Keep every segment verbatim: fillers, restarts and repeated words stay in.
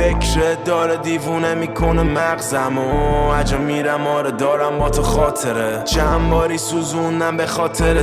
فکر داره دیوونه میکنه مغزمو، عجا میرم آره دارم با تو خاطره، چند باری سوزوندم به خاطر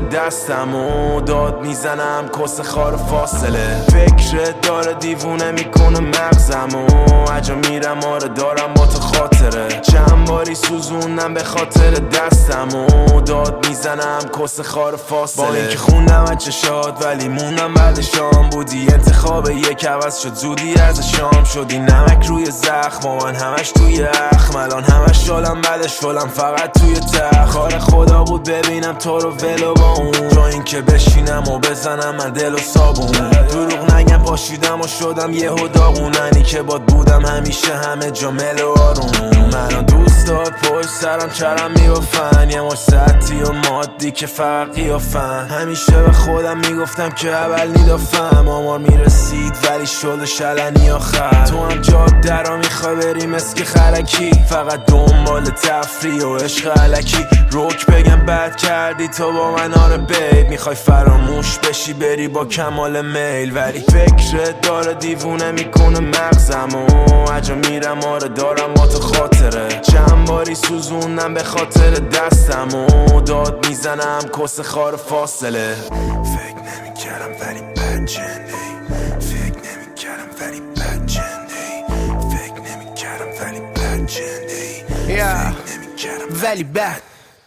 دستمو، داد میزنم کس خار فاصله. فکر داره دیوونه میکنه مغزمو، عجا میرم آره دارم با تو خاطره، چند باری سوزوندم به خاطر دستمو، داد میزنم کس خار فاصله. با اینکه خوندم از چشات ولی موندم بعد شام، بودی انتخاب یک عوض شد زودی از شام، شدی نمک روی زخم و من همش توی اخم، الان همش شلم بعدش شلم فقط توی تخت. کار خدا بود ببینم تو رو ولو با اون، جا اینکه بشینم و بزنم من دل و صابون، دروغ نگم پاشیدم و شدم یهو داغوننی که باد بودم همیشه همه جا مل و آروم. منو دوست داد پشت سرم چرم میبافن، یه مش سطحی و مادی که فقط قیافن، همیشه به خودم میگفتم که اول نیدافم، آمار میرسید ولی شد شلنی آخر. تو هم جاده را میخوای بری مسک خلکی، فقط دنبال تفریح و عشق علکی، روک بگم بد کردی تو با من آره بیب، میخوای فراموش بشی بری با کمال میل، ولی فکر داره دیوونه میکنه مغزمو، عجا میرم آره دارم با تو خاطره، چند باری سوزوندم به خاطر دستمو، داد میزنم کس خار فاصله. فکر نمیکردم ولی بد جنی، فکر نمیکردم ولی بد جنی، فکر نمیکردم ولی بد جنی، فکر نمیکردم ولی بد.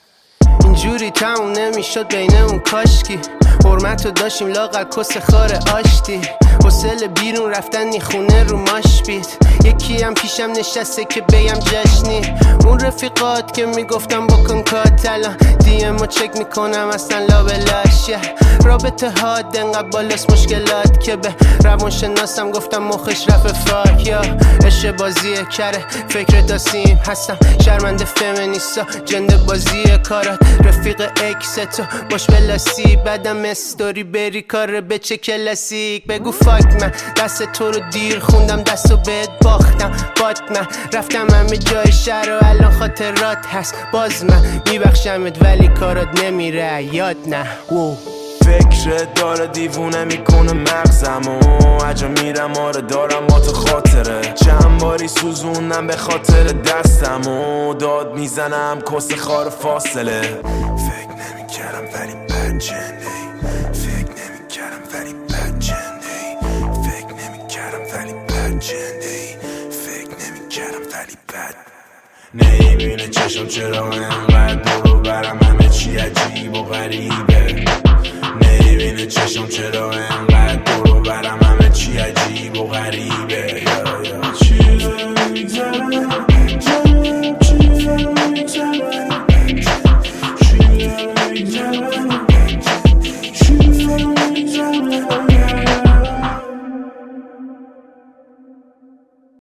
اینجوری تموم نمیشد بینمون کاشکی، حرمتو داشتیم لاغر کس خار آشتی، حوصله بیرون رفتن نی خونه رو ماش بیت، یکی هم پیشم نشسته که بیم جشنی، اون رفیقات که میگفتم بکن کات، الان دیم رو چک میکنم اصلا لابلاشه، رابطه ها دنقدر بالاست مشکلات که به روان شناسم گفتم مخش رفت فاک، یا عشق بازیه کره فکر داسیم هستم، شرمنده فمینیستا جنده بازیه کارات، رفیق اکس تو باش بلاسی، بعدم استوری بری کار به چه کلاسیک، بگو فاک من دست تو رو دیر خوندم دستو بهت باختم، بات من رفتم همه جای شهر و الان خاطرات هست، باز من میبخشمت ولی کارات نمیره یاد نه. وو فکر داره دیوونه میکنه مغزمو، عجا میرم آره دارم با تو خاطره، چند باری سوزوندم به خاطر دستمو، داد میزنم کس خار فاصله. فکر نمیکردم ولی بد جنی، فکر نمیکردم ولی بد جنی، فکر نمیکردم ولی بد جنی، فکر نمیکردم ولی بد. نمیبینه چشم چرا انقدر برو برم همه چی عجیب و غریبه، نمیبینه چشم چرا انقدر برو برم همه چی عجیب و غریبه.